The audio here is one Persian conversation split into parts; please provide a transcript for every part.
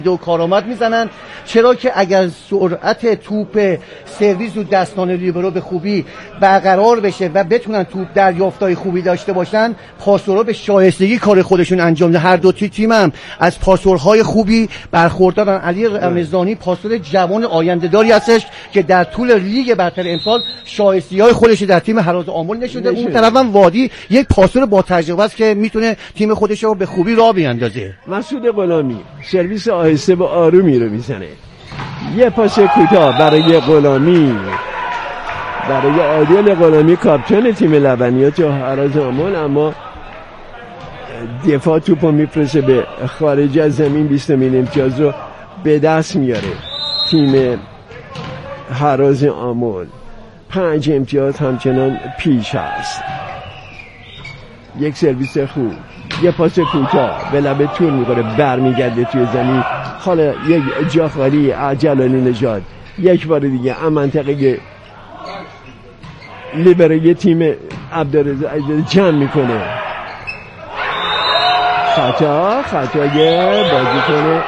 دو کارآمد میزنن، چرا که اگر سرعت توپ سرویس و دستان لیبرو به خوبی برقرار بشه و بتونن توپ دریافتای خوبی داشته باشن، پاسورها به شایستگی کار خودشون انجام میدن. هر دو تیم هم از پاسورهای خوبی برخوردارن. علی رمضانی پاسور جوان آینده‌داری هستش که در طول لیگ برتر امسال شایستگی‌های خودش در تیم هراز آمل نشده. اون طرف هم وادی یک پاسور با تجربه است که میتونه تیم خودش رو به خوبی راه بیاندازه. مسعود غلامی سرویس آهسته و آرومی رو میزنه. یه پاس کوتاه برای غلامی، برای عادل غلامی کاپیتان تیم لبنیات هراز آمل، اما دفاع توپو میفرسته به خارج از زمین. 20مین امتیاز رو به دست میاره تیم هراز آمل. 5 امتیاز همچنان پیش هست. یک سرویس خوب، یه پاس کوتاه به لبه تور میخوره، برمیگرده توی زمین. حالا یک جا خالی جلالی نژاد یک بار دیگه منطقه لیبرای تیم عبدالرضا جمع میکنه. خطای بازیکن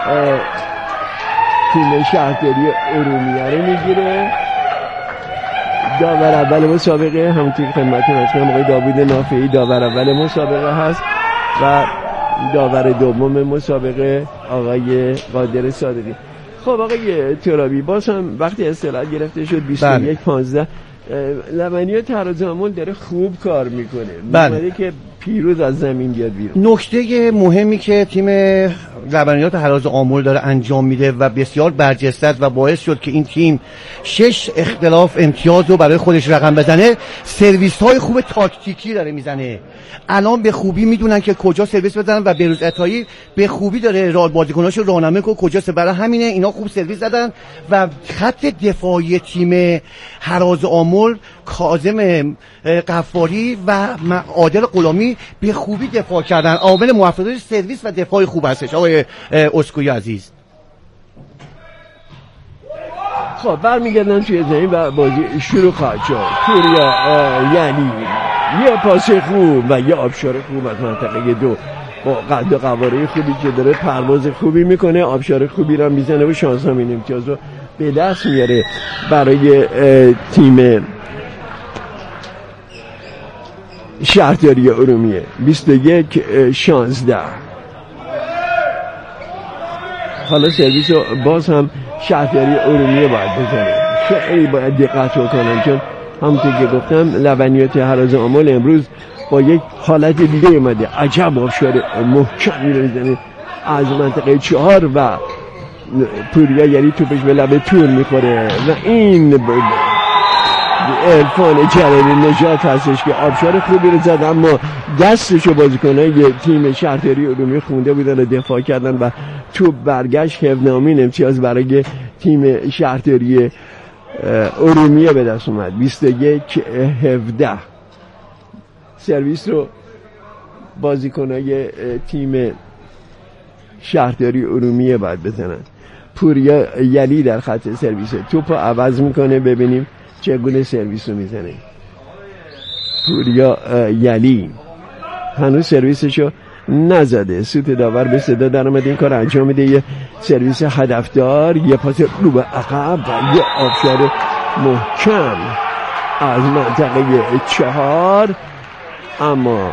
تیم شهرداری ارومیه رو میگیره. داور اول مسابقه همونطور که خدمتتون عرض کردم آقای داوود نافعی داور اول مسابقه هست و داور دوم مسابقه آقای قادر صادقی. خب آقای ترابی، باز هم وقتی استراحت گرفته شد 21-15 لبنیات هراز آمل داره خوب کار میکنه. می‌خواد که پیروز از زمین بیاد بیرون. نکته مهمی که تیم لبنیات هراز آمل داره انجام میده و بسیار برجسته است و باعث شد که این تیم 6 اختلاف امتیاز رو برای خودش رقم بزنه، سرویس های خوب تاکتیکی داره میزنه. الان به خوبی میدونن که کجا سرویس بزنن و بهروز عطایی به خوبی داره بازیکناشو راهنمایی کنه کجاست. برای همینه اینا خوب سرویس زدن و خط دفاعی تیم هراز آمل کاظم غفاری و عادل غلامی به خوبی دفاع کردن. عامل موفقیت سرویس و دفاع خوب هستش آقای اسکوئی عزیز. خب برمیگردن توی زمین و بازی شروع خواهد شد. پوریا یعنی یه پاس خوب و یه آبشار خوب از منطقه 2 با قد و قواره خوبی که داره پرواز خوبی میکنه، آبشار خوبی را میزنه و 16مین امتیاز رو به دست میاره برای تیم شهرداری ارومیه. 21-16. حالا سرویس رو باز هم شهرداری ارومیه باید بزنه. خیلی باید دقت بکنن چون همونطور که گفتم لبنیات هراز آمل امروز با یک حالت دیگه اومده. عجب آبشار محکمی رو میزنه از منطقه 4 و پوریا یعنی توپش به لبه تور میخوره و این عرفان جلالی نژاد هستش که آبشار خوبی رو زد، اما دستشو بازیکنای تیم شهرداری ارومیه خونده بودن و دفاع کردن و توپ برگشت. 17مین امتیاز برای تیم شهرداری ارومیه به دست اومد. 21-17. سرویس رو بازیکنای تیم شهرداری ارومیه باید بزنن. پوریا یلی در خط سرویس توپ رو عوض میکنه، ببینیم چگونه سرویس رو میزنه. پوریا یلی هنوز سرویسشو نزده. سوت داور به صدا در اومده این کار انجام میده. یه سرویس هدفدار، یه پاس رو به عقب و یه آبشار محکم از منطقه 4، اما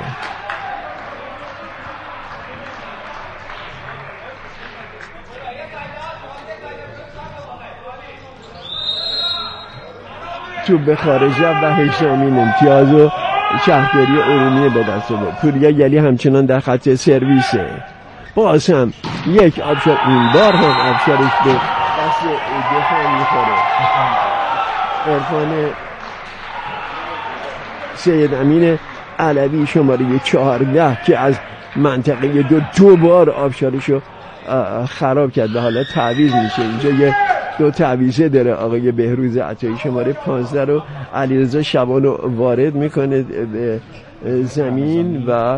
تو به خارج و 18مین امتیاز و شهرداری ارومیه به دست آورد. پوریا یلی همچنان در خط سرویسه. باز هم یک آبشار، این بار هم آبشارش به دست دفاع میخوره. عرفان سید امین علوی شماره 14 که از منطقه 2 بار آبشارشو خراب کرد و حالا تعویض میشه. اینجا یه 2 تعویضه داره آقای بهروز عطایی. شماره 15 رو علیرضا شبانو وارد میکنه به زمین و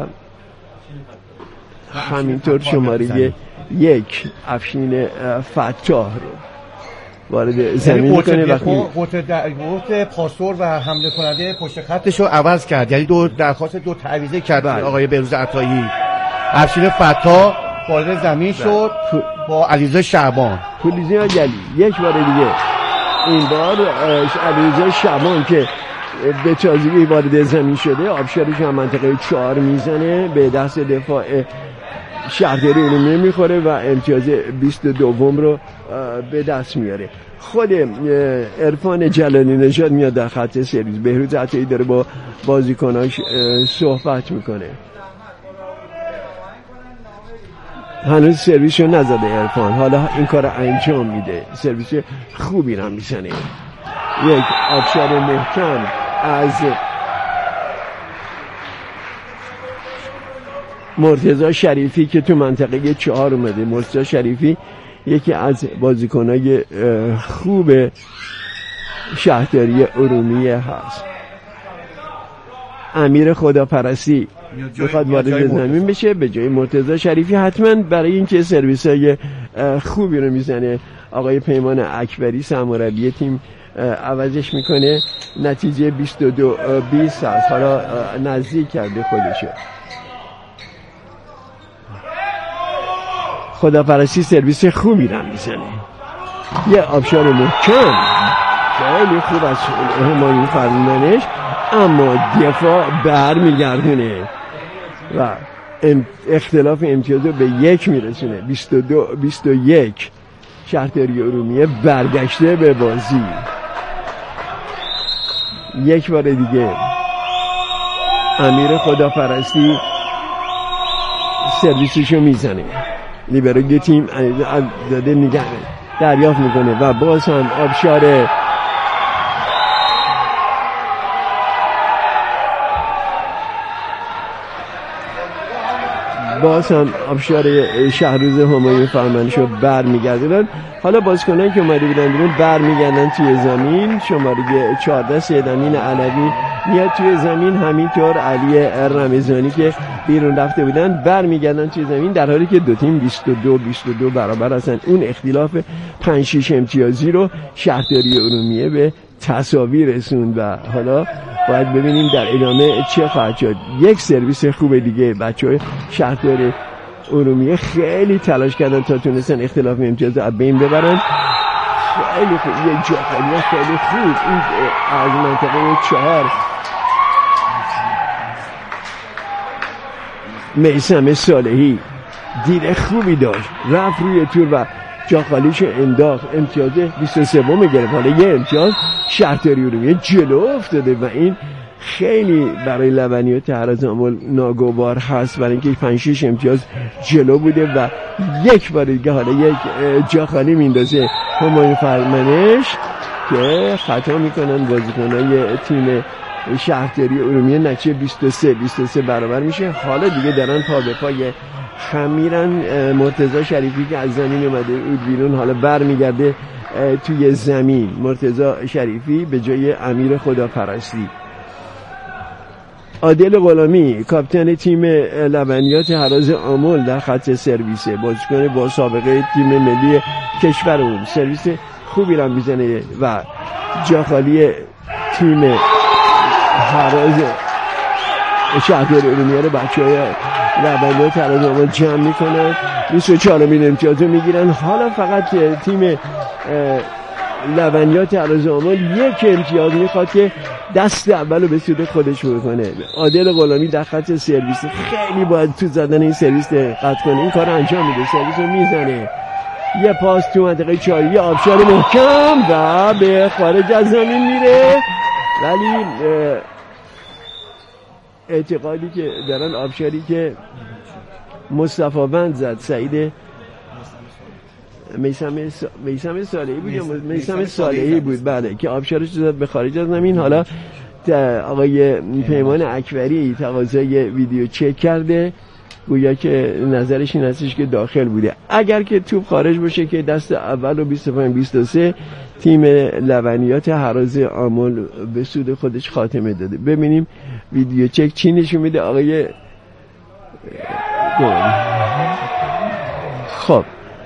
همینطور شماره 1 افشین فتاح رو وارد زمین میکنه. وقتی قطع پاسور و حمله کننده پشت خطش رو عوض کرد، یعنی درخواست 2 تعویضه کرد آقای بهروز عطایی. افشین فتاح وارد زمین شد با علیرضا شعبان. پولیزیا گلی یک بار دیگه این بار علیرضا شعبان که به تازگی وارد زمین شده، آبشارش هم منطقه 4 میزنه، به دست دفاع شهرداری ارومیه میخوره و امتیاز 22 رو به دست میاره. خود عرفان جلالی نژاد میاد در خط سرویس. بهروز عطایی داره با بازیکناش صحبت میکنه. هنوز سرویس رو نزده عرفان، حالا این کار انجام میده، سرویس خوبی رو میزنه. یک آبشار محکم از مرتضی شریفی که تو منطقه 4 اومده. مرتضی شریفی یکی از بازیکنای خوب شهرداری ارومیه هست. امیر خداپرستی میخواد وارد زمین بشه به جای مرتضی شریفی، حتما برای اینکه سرویسای خوبی رو میزنه آقای پیمان اکبری سرمربی تیم عوضش میکنه. نتیجه 22-20 هست، حالا نزدیک کرده خودشو. خداپرستی سرویس خوبی رو میزنه. یه آبشار محکم خیلی خوب از همایون فرمانش، اما دفاع بر میگردونه و اختلاف امتیاز رو به 1 میرسونه. 22-21 شهرداری ارومیه برگشته به بازی. یک بار دیگه امیر خداپرستی سرویسشو میزنه. لیبروی تیم داده نگه دریافت میکنه و باز هم آبشار شهروز همایون فرمانشو برمیگردن. حالا بازیکنایی که اومده بودن بیرون برمیگردن توی زمین. شماره 14 سیدامین علوی میاد توی زمین، همینطور علی رمضانی که بیرون رفته بودن برمیگردن توی زمین، در حالی که دو تیم 22 برابر هستن. اون اختلاف 5-6 امتیازی رو شهرداری ارومیه به تساوی رسوند و حالا باید ببینیم در ادامه چه خواهد شد. یک سرویس خوب دیگه. بچه‌های شهرداری ارومیه خیلی تلاش کردن تا تونستن اختلاف امتیاز رو بین ببرن. خیلی خوب، یه جاخالی خیلی خوب این از منطقه 4. میثم صالحی دید خوبی داشت، رفت روی تور و جاخالیشو انداخت، امتیاز 23 گرفت. حالا یه امتیاز شهرداری ارومیه جلو افتاده و این خیلی برای لبنیات هرزآمل ناگوار هست، برای اینکه 5-6 امتیاز جلو بوده و یک بار دیگه حالا یک جاخالی میندازه همایون فرمانش که خطا میکنن بازیکنای تیم شهرداری ارومیه. نتیجه 23 برابر میشه. حالا دیگه دارن پا به پای خمیرن. مرتضی شریفی که از زمین اومده بود بیرون حالا برمیگرده توی زمین. مرتضی شریفی به جای امیر خداپرستی. عادل غلامی کاپیتان تیم لبنیات هرزآمل در خط سرویس، بازیکن با سابقه تیم ملی کشورمون، سرویس خوبی رو میزنه و جاخالی تیم هراز شهرداری ارومیه رو بچه‌های لبنیات هرزآمل جمع میکنن. 24مین امتیاز رو میگیرن. حالا فقط تیم لبنیات هرزآمل یک امتیاز میخواد که دست اول رو به سود خودش بکنه. عادل غلامی در خط سرویس خیلی باید تو زدن این سرویس دقت کنه، این کار انجام میده، سرویس رو میزنه. یه پاس تو منطقه 4، یه آبشار محکم و به خارج از زمین میره، ولی اعتقادی که دارن آبشاری که مصطفی وند زد، سعید میثم صالحی بود یا میثم صالحی بود، بله، که آبشارش زد به خارج از زمین. حالا آقای پیمان اکبری تقاضای ویدیو چک کرده، گویا که نظرش این هستش که داخل بوده. اگر که توپ خارج باشه که دست اول رو 25-23 تیم لبنیات هرزآمل به سود خودش خاتمه داده. ببینیم ویدیو چک چی نشون میده. آقای خب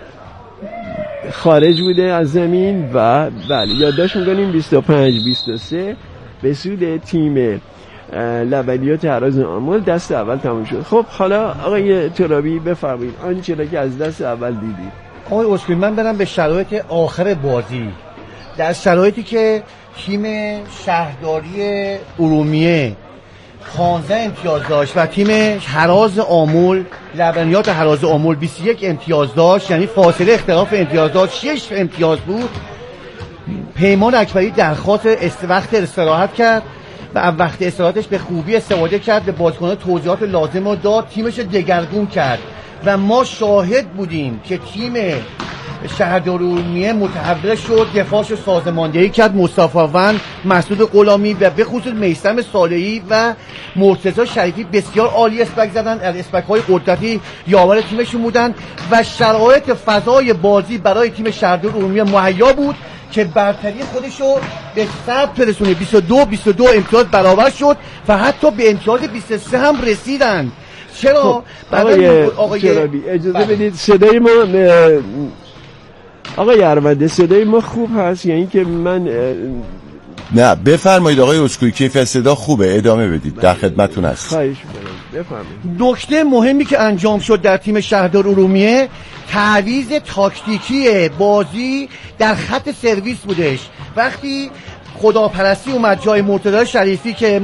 خارج بوده از زمین و بله یادداشت می‌کنیم 25-23 به سود تیم لبنیات هراز آمل دست اول تموم شد. خب حالا آقای ترابی بفرمایید آنچه را که از دست اول دیدید. آقای اسکوئی، من برم به شرایط آخر بازی. در شرایطی که تیم شهرداری ارومیه 15 امتیاز داشت و تیم هراز آمل، لبنیات هراز آمل 21 امتیاز داشت، یعنی فاصله اختلاف امتیاز داشت 6 امتیاز بود، پیمان اکبری درخواست وقت استراحت کرد و وقت استراحتش به خوبی استفاده کرد، به بازیکنان توضیحات لازم رو داد، تیمش رو دگرگون کرد و ما شاهد بودیم که تیم شهرداری ارومیه متحول شد، دفاعش سازماندهی کرد. مصطفی وند، مسعود غلامی و به خصوص میثم صالحی و مرتضی شریفی بسیار عالی اسپک زدن، اسپک‌های قدرتی یاور تیمشون بودن و شرایط فضای بازی برای تیم شهرداری ارومیه مهیا بود که برتری خودشو به ثبت رسونه. 22 امتیاز برابر شد و حتی به امتیاز 23 هم رسیدن. چرا؟ آقای چرابی اجازه بدید صدای ما آقای ارونده صدای ما خوب هست؟ یعنی که من نه بفرمایید آقای اسکوئی، کیفیت صدا خوبه، ادامه بدید، در خدمتتون هست. خواهش می‌کنم بفرمایید. نکته مهمی که انجام شد در تیم شهرداری ارومیه تعویض تاکتیکی بازی در خط سرویس بودش. وقتی خداپرستی اومد جای مرتضی شریفی که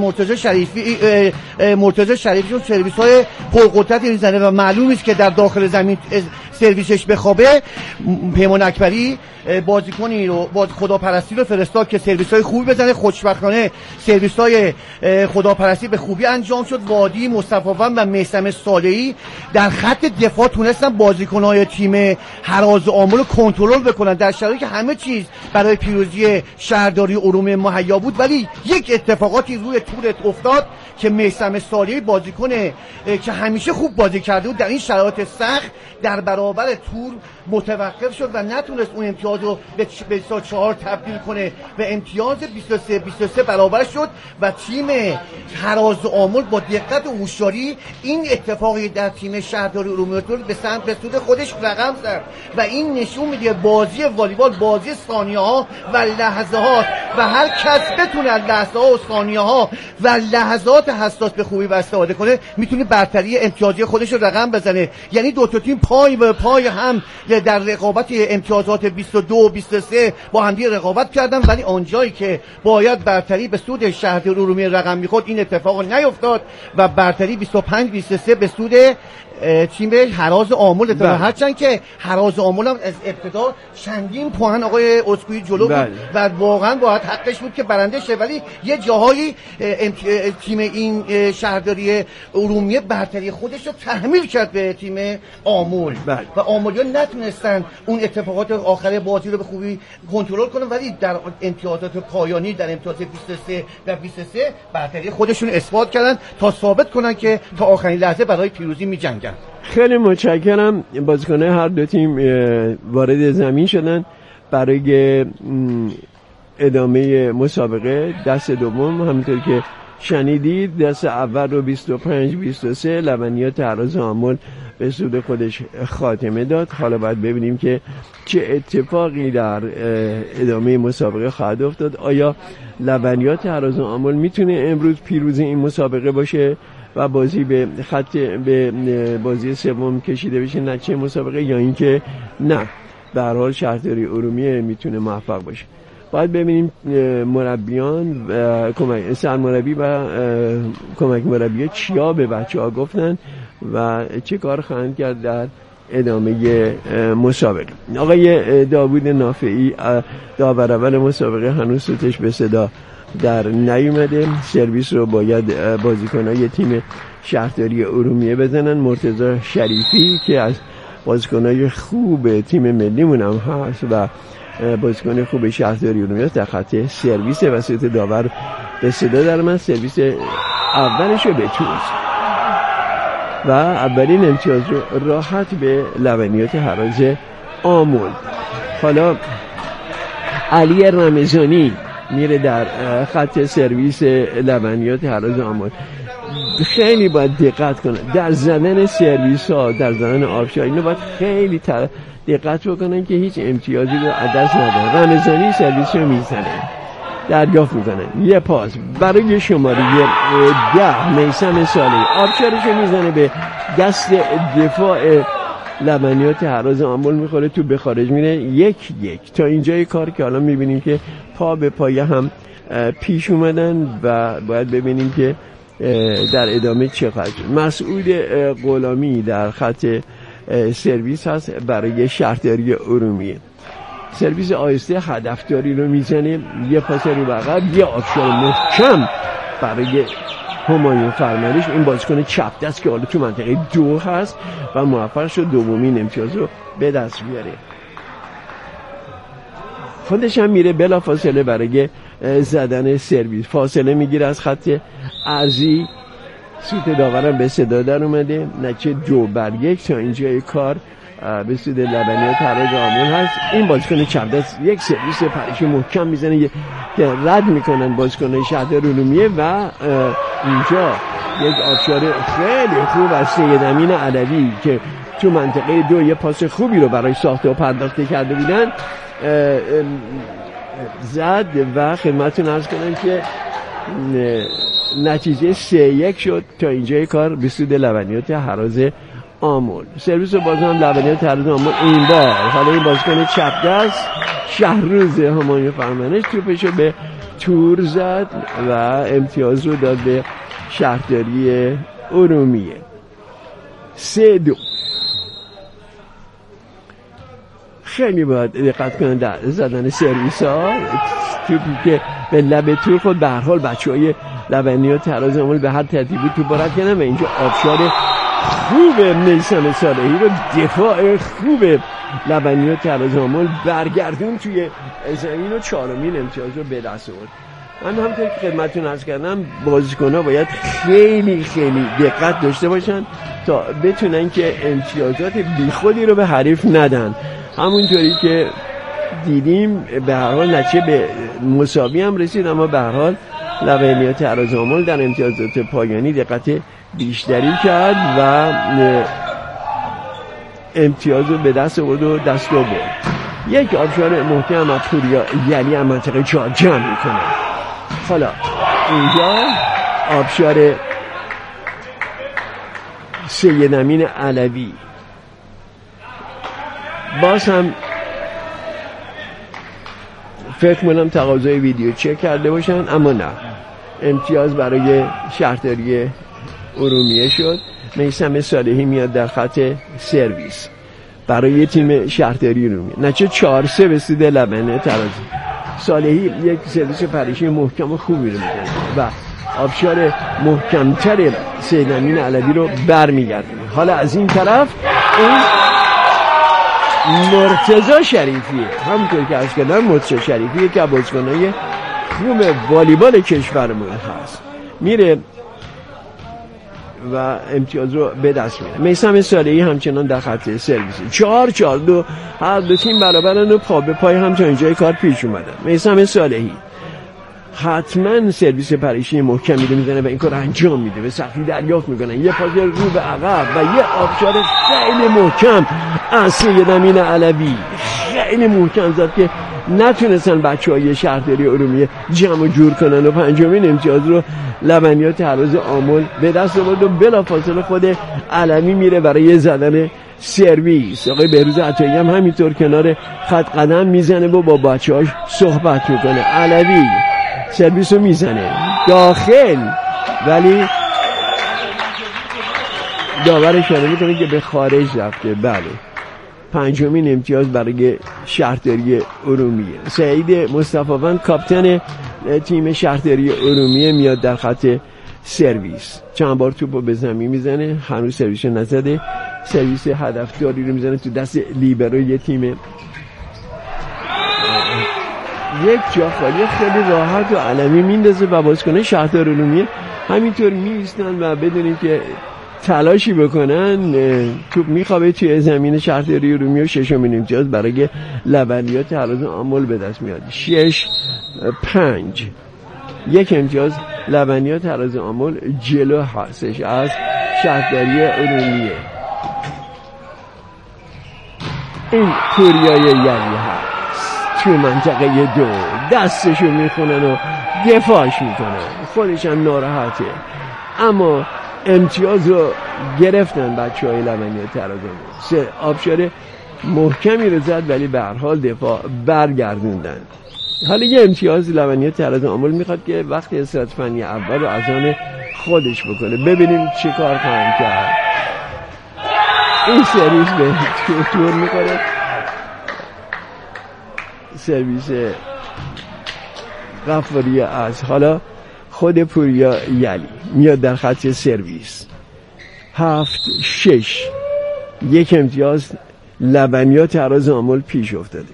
مرتضی شریفی چون سرویس‌های پرقدرتی میزنه و معلوم است که در داخل زمین سرویسش بخوابه، پیمان اکبری بازیکنی رو خداپرستی رو فرستاد که سرویس‌های خوبی بزنه. خوشبختانه سرویس‌های خداپرستی به خوبی انجام شد. وادی، مصطفی وند و میثم صالحی در خط دفاع تونستن بازیکن‌های تیم هراز آمل رو کنترل بکنن در شرایطی که همه چیز برای پیروزی شهرداری ارومیه مهیا بود. ولی یک اتفاقاتی روی تورت افتاد که میثم صالحی بازیکن که همیشه خوب بازی کرده بود در این شرایط سخت در برابر تور متوقف شد و نتونست اون امتیاز رو به 4 تبدیل کنه و امتیاز 23 برابر شد و تیم هراز آمل با دقت و هوشیاری این اتفاقی در تیم شهرداری ارومیه به سود خودش رقم زد و این نشون میده بازی والیبال بازی ثانیه‌ها و لحظات و هر کس بتونه لحظه‌ها و ثانیه‌ها و لحظات حساس به خوبی استفاده کنه میتونه برتری امتیازی خودش رو رقم بزنه. یعنی دو تا تیم پای به پای هم در رقابت امتیازات 22 و 23 با هم دیگه رقابت کردن، ولی آنجایی که باید برتری به سود شهرداری ارومیه رقم میخورد این اتفاق نیفتاد و برتری 25-23 به سود تیم هراز آمل اتفاق. هرچند که هراز آمل هم از ابتدا چندین پوان آقای اسکوئی جلو بود و واقعا باید حقش بود که برنده شه، ولی یه جاهایی تیم این شهرداری ارومیه برتری خودش رو تحمیل کرد به تیم آمل و آملیا نتونستن اون اتفاقات آخر بازی رو به خوبی کنترل کنن، ولی در امتیازات پایانی در امتیاز 23 و 23 برتری خودشون اثبات کردن تا ثابت کنن که تا آخرین لحظه برای پیروزی می‌جنگن. خیلی متشکرم. بازیکنان هر دو تیم وارد زمین شدن برای ادامه مسابقه. دست دوم همونطور که شنیدید دست اول رو 25-23 لبنیات هراز آمل به سود خودش خاتمه داد. حالا باید ببینیم که چه اتفاقی در ادامه مسابقه خواهد افتاد. آیا لبنیات هراز آمل میتونه امروز پیروز این مسابقه باشه و بازی به بازی سوم کشیده بشه نتیجه مسابقه، یا اینکه نه به هر حال شهرداری ارومیه میتونه موفق باشه؟ باید ببینیم مربیان سرمربی و کمک مربی چیا به بچه‌ها گفتن و چه کار خواهند کرد در ادامه مسابقه. آقای داوود نافعی داور اول مسابقه هنوز صوتش به صدا در نیومده. سرویس رو باید بازیکنای تیم شهرداری ارومیه بزنن. مرتضی شریفی که از بازیکنای خوب تیم ملیمون هم هست و بازیکن خوب شهرداری ارومیه در خط سرویس و صوت داور به صدا در من. سرویس اولش رو به توز و اولین امتیاز رو راحت به لبنیات هراز آمل. حالا علی رمضانی میره در خط سرویس لبنیات هراز آمل. خیلی باید دقت کنه در زدن سرویس ها، در زدن آبشار. اینو باید خیلی دقت بکنن که هیچ امتیازی رو از دست ندن. رمضانی سرویس رو میزنه دریافت میکنن. یه پاس برای شماره 10 میثم صالحی، آبشارش میزنه به دست دفاع لبنیات هراز آمل، میخوره تو به خارج میره. 1-1 تا اینجای کار که حالا میبینیم که پا به پایه هم پیش اومدن و باید ببینیم که در ادامه چقدر. مسعود غلامی در خط سرویس هست برای شهرداری ارومیه. سرویس آهسته هدفداری رو میزنه، یه پاس رو بغل، یه آبشار محکم برای همایون فرمانش، این بازیکن چپ دست که حالا تو منطقه 2 هست و موفق شد دومین امتیاز رو به دست بیاره. خودش هم میره بلا فاصله برای زدن سرویس، فاصله میگیره از خط ارضی. سوت داورم به صدا در اومده، نتیجه 2-1 تا اینجای کار به سود لبنیات هراز آمل هست. این بازیکن چپ دست یک سرویس پریشی محکم میزنه که رد میکنن بازیکن شهردار ارومیه و اینجا یک آبشار خیلی خوب از سید امین علوی که تو منطقه 2 یه پاس خوبی رو برای ساخته و پرداخته کرده بودن زد و خدمتتون عرض کنم که نتیجه 3-1 شد تا اینجای کار به سود لبنیات هراز آمل. سرویس باز هم لبنیات هراز آمل این بار حالا این بازیکن چپ دست شهروز همایون فرمانش توپشو به تور زد و امتیاز رو داد به شهرداری ارومیه. 3-2. خیلی باید دقت کنن در زدن سرویس ها، توپی که به لب تور خود به هر حال بچه‌های لبنیات هراز آمل به هر ترتیبی توپ رد کردن و اینجا آبشار خوب میثم صالحی رو دفاع خوب لبنیات هراز آمل برگردون توی زمین و 4مین امتیاز رو به دست آورد. من همونطور که خدمتتون عرض کردم بازیکن‌ها باید خیلی خیلی دقت داشته باشن تا بتونن که امتیازات بیخودی رو به حریف ندن. همونطوری که دیدیم به هر حال نتیجه به مساوی هم رسید، اما به هر حال لبنیات هراز آمل در امتیازات پایانی دقت بیشتری کرد و امتیاز رو به دست آورد و دست رو برد. یک آبشار محکم از پوریا یعنی هم منطقه 4 جمع میکنه. حالا اینجا آبشار سید امین علوی باز هم فکر کنم تقاضای ویدیو چک کرده باشن، اما نه، امتیاز برای شهرداری ارومیه شد. میثم صالحی میاد در خط سرویس برای تیم شهرداری ارومیه. نتیجه 4-3 به سود لبنیات هراز. صالحی یک سرویس پریشی محکم و خوبی رو میزنه و آبشار محکمتر سید امین علوی رو برمیگردونه. حالا از این طرف این مرتضی شریفیه، همونطور که از کردم مرتضی شریفیه که بازیکن‌های خوب والیبال کشورمون هست، میره و امتیاز رو به دست میاره. میثم صالحی همچنان در خط سرویس 4-4-2 هر دو تیم برابرن و پا به پای هم تا اینجای کار پیش اومدن. میثم صالحی حتما سرویس پریشی محکمی رو میزنه و این کار انجام میده، به سختی دریافت میکنن، یه پاس رو به عقب و یه آبشار خیلی محکم از سید امین علوی، خیلی محکم زد که نتونستن بچه‌های شهرداری ارومیه جمع و جور کنن و 5مین امتیاز رو لبنیات هراز آمل به دست آورد و بلافاصله خود علوی میره برای زدن سرویس. آقای بهروز عطایی هم همینطور کنار خط قدم میزنه و با بچه‌هاش صحبت میکنه. علوی سرویس رو میزنه داخل، ولی داور اشاره میکنه که به خارج رفته. بله، 5مین امتیاز برای شهرداری ارومیه. سعید مصطفی‌وند کاپیتان تیم شهرداری ارومیه میاد در خط سرویس، چند بار توپو به زمین میزنه، هنوز سرویس نزده، سرویس هدفداری رو میزنه تو دست لیبروی تیم. یک جا خالی خیلی راحت و علمی میندازه و بازیکنان شهردار ارومیه همینطور میایستن و بدونید که تلاشی بکنن توپ میخوابه توی زمین شهرداری ارومیه و 6مین امتیاز برای لبنیات هراز آمل به دست میاد. 6-5 یک امتیاز لبنیات هراز آمل جلو هستش از شهرداری ارومیه. این پوریای یعنی هست تو منطقه 2 دستشو میخونن و دفاعش میکنن، خودش هم ناراحته، اما امتیاز رو گرفتن بچه های لبنیات ترازامول. آبشار محکمی رو زد ولی به هر حال دفاع برگردوندن. حالا یه امتیاز لبنیات ترازامول میخواد که وقتی استراحت فنی اول رو از آن خودش بکنه. ببینیم چه کار خواهند کرد. این سرویس به تور میکنه، سرویس غفاری از حالا خود پوریا یلی میاد در خط سرویس. 7-6 یک امتیاز لبنیات ترازامول پیش افتاده.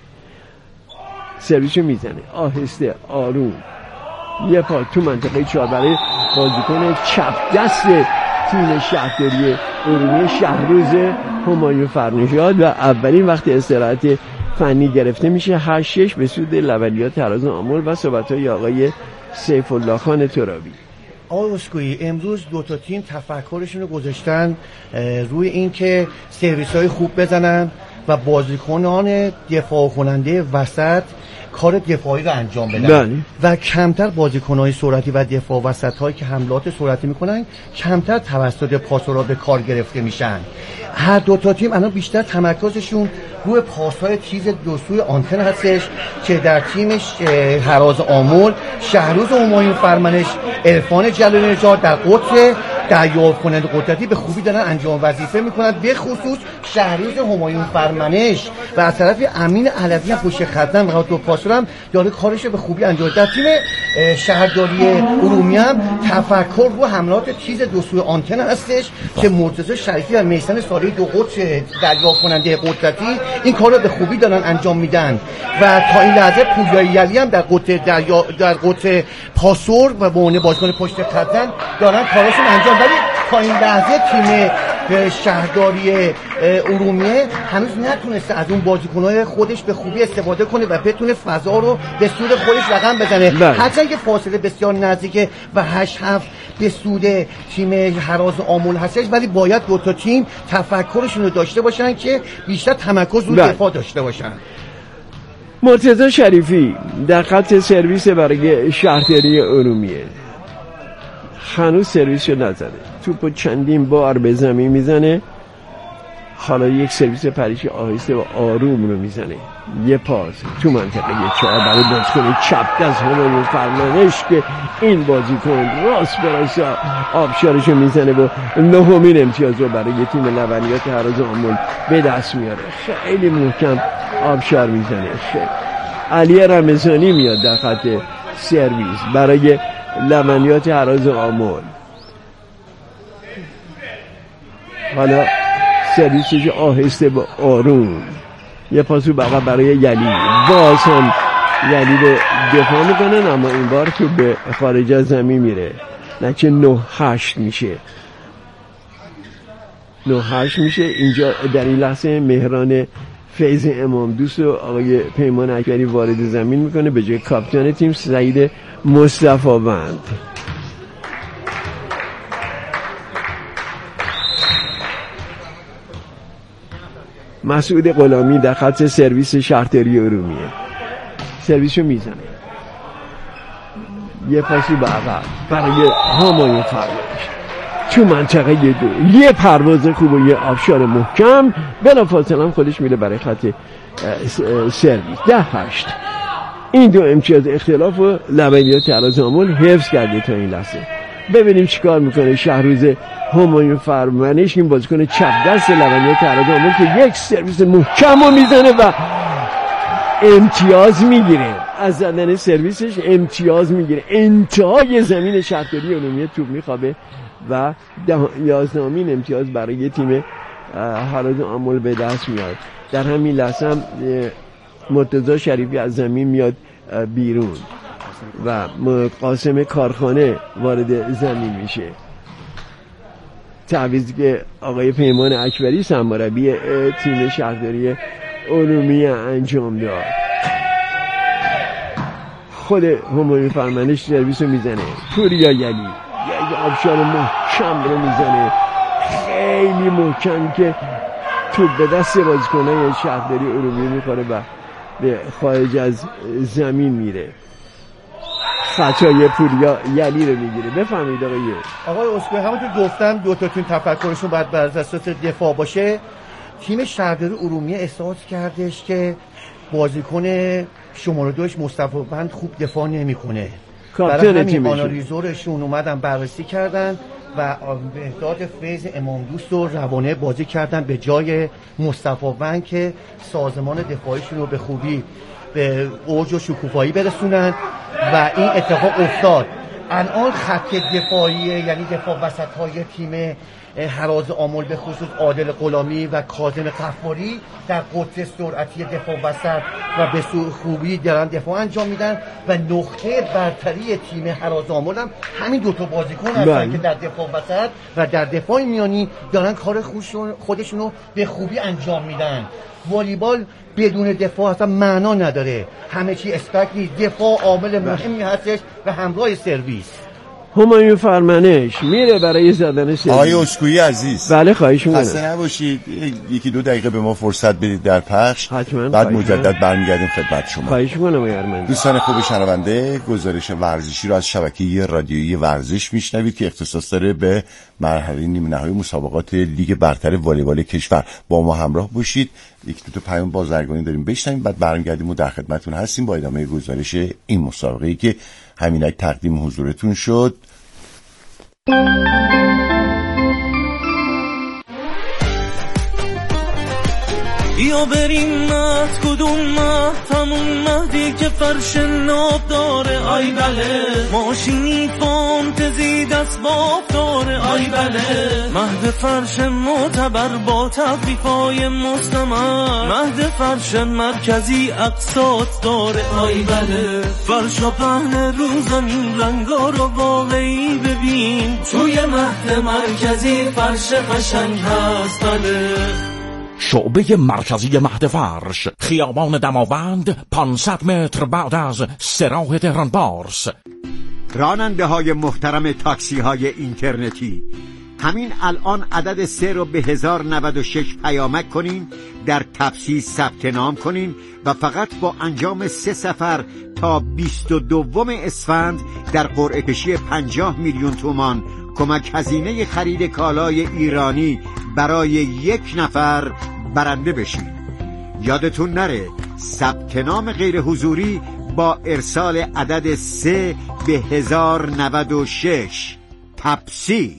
سرویسو میزنه آهسته آروم، یه پا تو منطقه 4 برای بازیکن چپ دست تیم شهرداری ارومیه شهروز همایون فرنژاد و اولین وقت استراحت فنی گرفته میشه. 8-6 به سود لبنیات ترازامول و صحبت‌های آقای سیف الله خان ترابی. آقای اسکوئی امروز دو تا تیم تفکرشون رو گذاشتن روی این که سرویس‌های خوب بزنن و بازیکنان دفاع کننده وسط کار دفاعی رو انجام بدن و کمتر بازیکن‌های سرعتی و دفاع وسط‌هایی که حملات سرعتی میکنن کمتر توسط پاسورها به کار گرفته میشن. هر دو تا تیم الان بیشتر تمرکزشون روی پاس‌های تیز دو سوی آنتن هستش که در تیمش هراز آمل، شهروز همایون فرمانش، عرفان جلال نژاد در قطر دریافت کننده قدرتی به خوبی دارن انجام وظیفه میکنن، به خصوص شهروز همایون فرمانش و از طرف امین علوی هم پشت خطن و دو پاسور هم داره کارش به خوبی انجام. در تیم شهرداری ارومیه هم تفکر رو حملات تیز دو سوی آنتن هستش که مرتضی شریفی و میثم صالحی دو قطر دریافت کننده قدرتی این کار رو به خوبی دارن انجام میدن و تا این لحظه پوریا یلی هم در قطر پاسور و به عنوان بازیکن پشت خطن دارن کاراشون انجام. ولی تا این لحظه تیم شهرداری ارومیه هنوز نتونسته از اون بازیکن‌های خودش به خوبی استفاده کنه و بتونه فضا رو به سود خودش رقم بزنه. هرچند که فاصله بسیار نزدیکه و 8-7 به سود تیم هراز آمل هستش، ولی باید دو تا تیم تفکرشون رو داشته باشن که بیشتر تمرکز رو دفاع داشته باشن. مرتضی شریفی در خط سرویس برای شهرداری ارومیه هنوز سرویس رو نزده، توپو چندین بار به زمین میزنه. حالا یک سرویس پریشی آهسته و آروم رو میزنه، یه پاس تو منطقه 4 برای بازیکن چپ دست همایون فرمانش که این بازیکن راست براسته آبشارش رو میزنه و نهمین امتیاز رو برای تیم لبنیات هراز آمل به دست میاره. خیلی محکم آبشار میزنه. علی رمضانی میاد در خط سرویس برای لبنیات هراز آمل. حالا سرویسش آهسته و آروم، یه پاسو بقیه برای یلی، باز هم یلی رو دفاع میکنن اما این بار تو به خارج از زمین میره. نچه 9-8 میشه. 9-8 میشه. اینجا در این لحظه مهران فیض امام دوست و آقای پیمان اکبری وارد زمین میکنه به جای کاپیتان تیم سعید مصطفی‌وند. مسعود غلامی در خط سرویس شهرداری ارومیه سرویسو میزنه، یه پاسی به عقب برای همایون فرمانش تو منطقه 2، یه پرواز خوب و یه آبشار محکم. بلافاصله هم خودش میره برای خط سرویس. 10-8 این دو امتیاز اختلاف و لبنیات هراز آمل حفظ کرده تا این لحظه. ببینیم چیکار میکنه شهروز همایون فرمانش، این بازیکن چپ دست لبنیات هراز آمل که یک سرویس محکم رو میزنه و امتیاز میگیره. از زدن سرویسش امتیاز میگیره. انتهای زمین شهرداری ارومیه توپ میخوابه و 11مین امتیاز برای تیم هراز آمل به دست میاد. در همین لحظه هم مرتضی شریفی از زمین میاد بیرون و قاسم کارخانه وارد زمین میشه. تعویضی که آقای پیمان اکبری سرمربی تیم شهرداری ارومیه انجام داد. خود همایون فرمانش سرویس رو میزنه. پوریا یلی یک آبشار محکم رو میزنه، خیلی محکم که توپ به دست بازیکنان شهرداری ارومیه میخوره و به خارج از زمین میره، خطای پوریا یلی رو میگیره. بفهمید آقای اسکوئی، همونطور گفتم دو تا تیم تفکرشون باید بر اساس دفاع باشه. تیم شهرداری ارومیه احساس کردش که بازیکن شماره 2 مصطفی بند خوب دفاع نمیکنه، برای همین آنالیزورشون اومدن بررسی کردن و بهداد فیض امام دوست رو روانه بازی کردن به جای مصطفی بند که سازمان دفاعیشون رو به خوبی به اوج و شکوفایی برسونن و این اتفاق افتاد. الان خط دفاعی یعنی دفاع وسط های تیم هراز آمل به خصوص عادل غلامی و کاظم قفاری در قدرت سرعتی دفاع وسط و به خوبی دارن دفاع انجام میدن و نقطه برتری تیم هراز آمل هم همین دوتا بازیکن هستن که در دفاع وسط و در دفاع میانی دارن کار خودشون رو به خوبی انجام میدن. والیبال بدون دفاع اصلا معنا نداره، همه چی اسپک نیست، دفاع عامل مهمی هستش و همراه سرویس. همایون فرمانش میره برای زدن سرویس. آقای اسکوئی عزیز، بله خواهش می‌کنم خسته نباشید، یکی دو دقیقه به ما فرصت بدید در پخش، بعد مجدد برمیگردیم خدمت شما. خواهش می‌کنم. دوستان خوب شنونده، گزارش ورزشی رو از شبکه رادیویی ورزش میشنوید که اختصاص داره به مرحله نیمه نهایی مسابقات لیگ برتر والیبال کشور. با ما همراه باشید، یک دو تا پیام بازرگانی داریم بشنویم، بعد برمیگردیم و در خدمتتون هستیم با ادامه گزارش این مسابقه‌ای که همینک تقدیم حضورتون شد. بیا بریم مهد، کدوم مهد؟ همون مهدی که فرش ناب داره. آی بله، ماشینی فانتزی دست باب داره. آی بله، مهد فرش معتبر با تخفیفای مستمر. مهد فرش مرکزی اقساط داره. آی بله، فرش و پهن رو زمین، رنگا رو واقعی ببین. توی مهد مرکزی فرش قشنگ هست. بله، شعبه مرکزی مهد فرش، خیابان دماوند، 500 متر بعد از سراح تهران پارس. راننده های محترم تاکسی های اینترنتی، همین الان عدد 3 رو به 1096 پیامک کنین، در تپسی ثبت نام کنین و فقط با انجام 3 سفر تا 22 اسفند در قرعه کشی 50 میلیون تومان کمک هزینه خرید کالای ایرانی برای 1 نفر برنده بشید. یادتون نره ثبت نام غیر حضوری با ارسال عدد 3 به 1096. تپسی.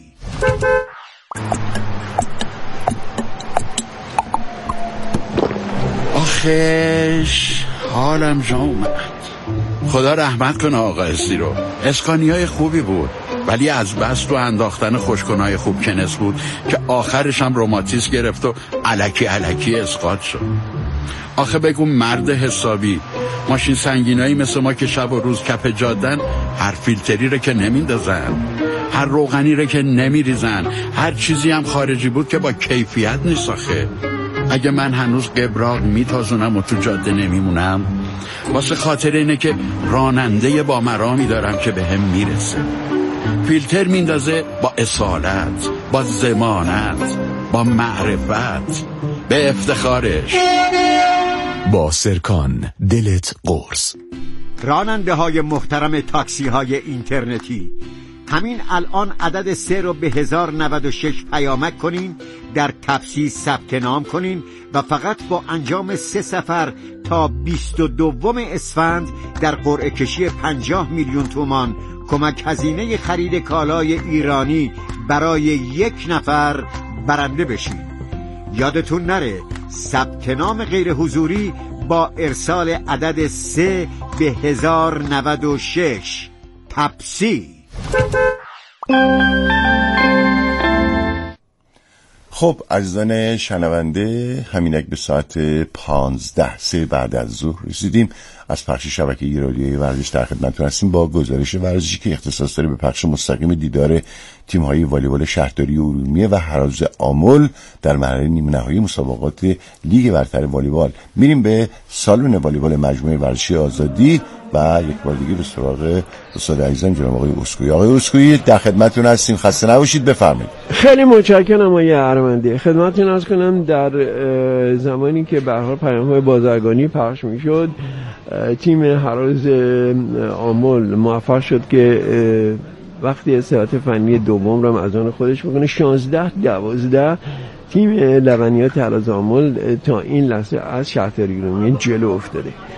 آخیش حالم جا اومد. خدا رحمت کنه آقا استی رو، اسکانیای خوبی بود ولی از بس تو انداختن خوشکنای خوب کنس بود که آخرش هم روماتیسم گرفت و الکی اسقاط شد. آخه بگو مرد حسابی، ماشین سنگینایی مثل ما که شب و روز کپ جادن، هر فیلتری رو که نمیندازن، هر روغنی رو که نمیریزن، هر چیزی هم خارجی بود که با کیفیت نیست. آخه اگه من هنوز قبراق میتازونم و تو جاده نمیمونم، واسه خاطر اینه که راننده با مرامی دارم که به هم میرسه. فیلتر میندازه با اصالت، با ضمانت، با معرفت، به افتخارش. با سرکان دلت قرص. راننده های محترم تاکسی های اینترنتی، همین الان عدد 3 رو به 1096 پیامک کنین، در تپسی ثبت نام کنین و فقط با انجام 3 سفر تا 22 اسفند در قرعه کشی 50 میلیون تومان کمک هزینه خرید کالای ایرانی برای 1 نفر برنده بشید. یادتون نره ثبت نام غیر حضوری با ارسال عدد 3 به 1096. تپسی. خب عزیزان شنونده، همینک به ساعت 15 بعد از ظهر رسیدیم. از پخش شبکه رادیویی ورزش در خدمتتون هستیم با گزارش ورزشی که اختصاص داره به پخش مستقیم دیدار تیم‌های والیبال شهرداری ارومیه و هراز آمل در مرحله نیمه نهایی مسابقات لیگ برتر والیبال. میریم به سالن والیبال مجموعه ورزشی آزادی و یک بار دیگه به سراغ استاد عزیزم جناب آقای اسکوئی. آقای اسکوئی در خدمتتون هستیم، خسته نباشید، بفرمایید. خیلی متشکرم آقای ارمندی. خدمتتون عرض کنم در زمانی که به هر حال پیام‌های بازرگانی پخش میشد، تیم هراز آمل موفق شد که وقتی استراحت فنی دوم رو از آن خودش بکنه. 16-12 تیم لبنیات هراز آمل تا این لحظه از شهرداری گرامی جلو افتاده.